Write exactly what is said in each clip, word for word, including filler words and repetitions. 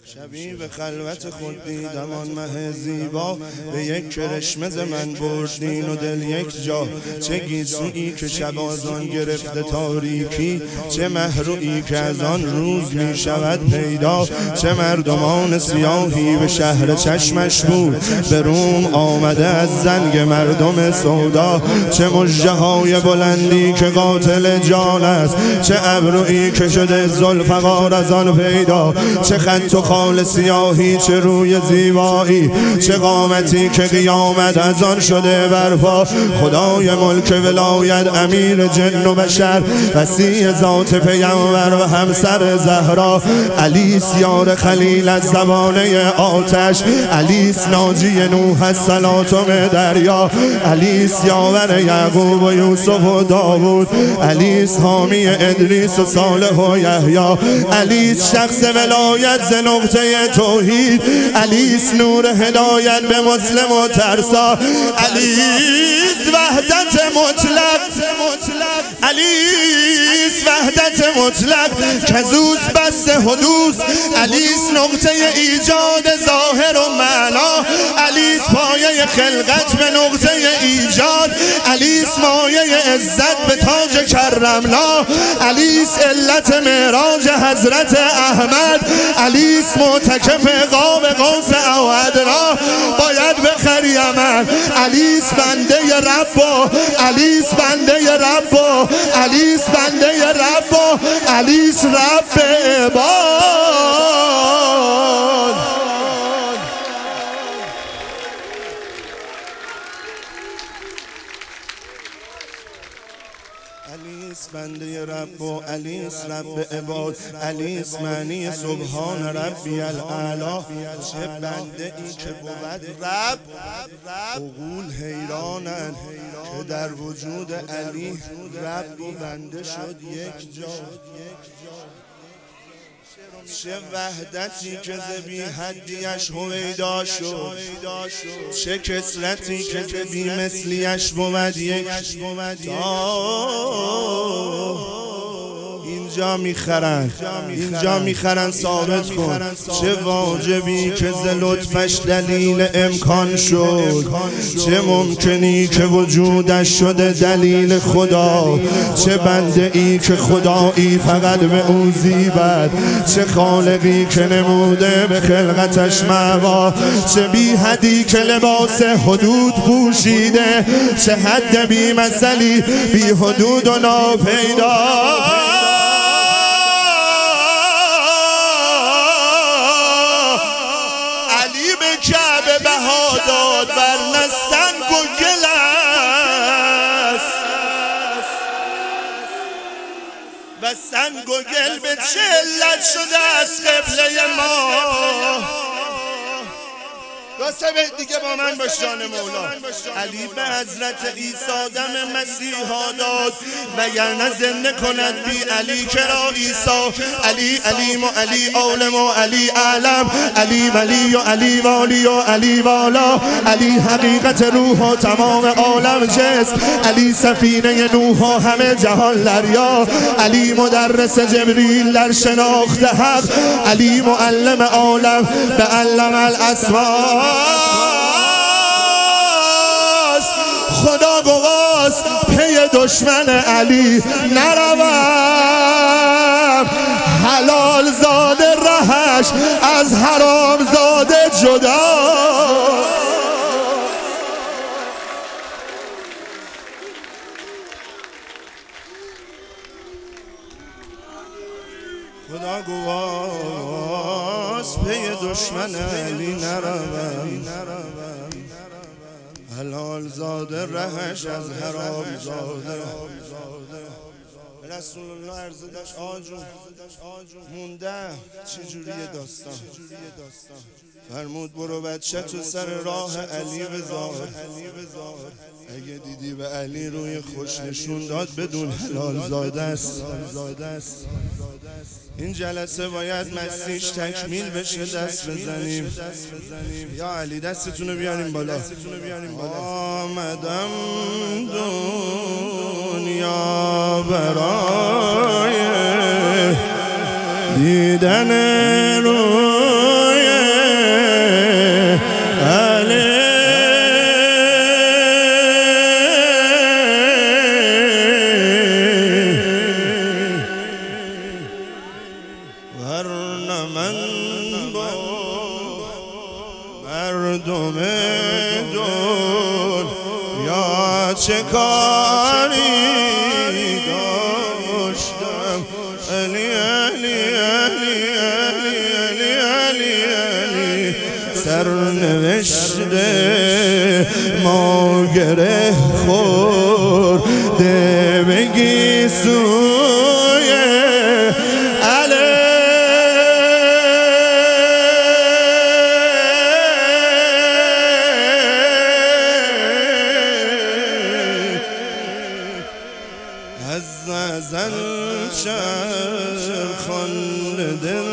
شبی به خلوت خود دیدم آن مه زیبا، به یک کرشمه ز من برد دین و دل یک جا. چه گیسویی که شب از آن گرفته تاریکی، چه مهرویی که از آن روز می شود پیدا. چه مردمان سیاهی به شهر چشمش بود، به روم آمده از زنگ مردم سودا. چه مژده های بلندی که قاتل جان است، چه ابرویی که شده ذوالفقار از آن پیدا. چه خط و خال سیاهی، چه روی زیبایی، چه قامتی که قیامت از آن شده برپا. خدای ملک ولایت، امیر جن و بشر، وسیع ذات پیامبر و همسر زهرا. علیس یار خلیل از زبانه آتش، علیس ناجی نوح از سلاطم دریا. علیس یاور یعقوب و یوسف و داوود، علیس حامی ادریس و صالح و یحیی. علیس شخص ولایت ز نقطه توحید، علیس نور هدایت به مسلم و ترسا. علیس وحدت مطلق، علیس وحدت مطلق کزوس بس حدوث. علیس نقطه ایجاد ظاهر و معنا، علیس پایه خلقت به نقطه ایجاد. علیس مایه عزت به تاج کرملا، علیس علت معراج حضرت احمد. علیس معتکف قاب قوس او ادنا، باید بخری عمل. علیس بنده رب، علیس بنده رب، علیس بنده رب، علیس رب عباد. علیس بنده رب و علیس رب عباد. علیس معنی سبحان ربی الاعلی. چه بنده ای که بود رب، عقول حیرانند که در وجود علی رب و بنده شد یک جا. چه وحدتی که ز بی حدیش هویدا شد، چه کثرتی که ز بی مثلیش بود یک تا. اینجا میخرن، اینجا میخرن ثابت کن. چه واجبی که ز لطفش دلیل امکان شد، چه ممکنی که وجودش شده دلیل خدا. چه بنده ای که خدایی فقط به او زیبد، چه خالقی که نموده به خلقتش معوا. چه بی حدی که لباس حدود پوشیده، چه حد بی مثلی بی حدود و ناپیدا. کعبه بها داد ورنه سنگ و گل است، و سنگ و گل به چه علت شده از قبله ما. راسته دیگه با من باش جان مولا. علی به حضرت عیسی دم مسیحا داد، وگرنه زنده کند بی علی کرا عیسی. علی علیم و علی عالم و علی اعلم، علی ولی و علی والی و علی والا. علی حقیقت روح و تمام عالم جسم، علی سفینه نوح و همه جهان دریا. علی مدرس جبریل در شناخت حق، علی معلم عالم به علم الاسماء. خدا گواست پی دشمن علی نروم، حلال زاده رهش از حرام زاده جدا. خدا گواست پی دشمن علی نروم، حلال زاده رهش از حرام زاده. رسول الله عرض داشت آجون مونده چجوریه داستان. فرمود برو بچه تو سر راه علی بذار، اگه دیدی به علی روی خوش نشون داد بدون حلال زاده است. این جلسه باید مسیح تکمیل بشه. دست بزنیم یا علی، دستتون رو بیاریم بالا. آمدم دنیا برای دیدن روی با مردم دل یا چه کاری داشتم علی علی علی علی علی علی علی سرنوشته ما گره خورده بگی سوی علی از ازل چرخان دل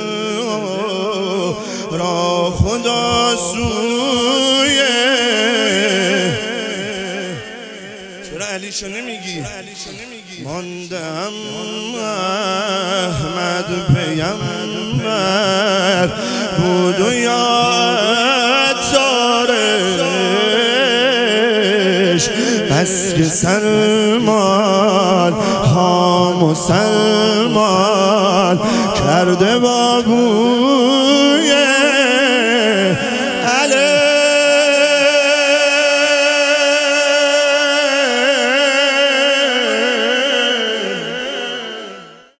را خدا سوی چرا علیشو نمیگی؟ ماندم احمد پیمبر بود و یاددارش بس که سلمان ها مسلمان کرده با بود